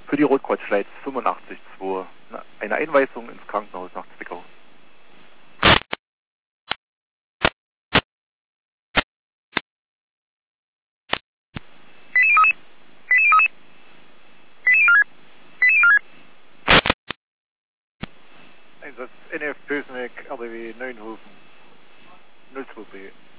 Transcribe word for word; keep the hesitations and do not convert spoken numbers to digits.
Für die Rotkreuzschleiz fünfundachtzig zwei. Eine Einweisung ins Krankenhaus nach Zwickau. Einsatz N F Pösneck, R D W Neuenhofen, null zwei B.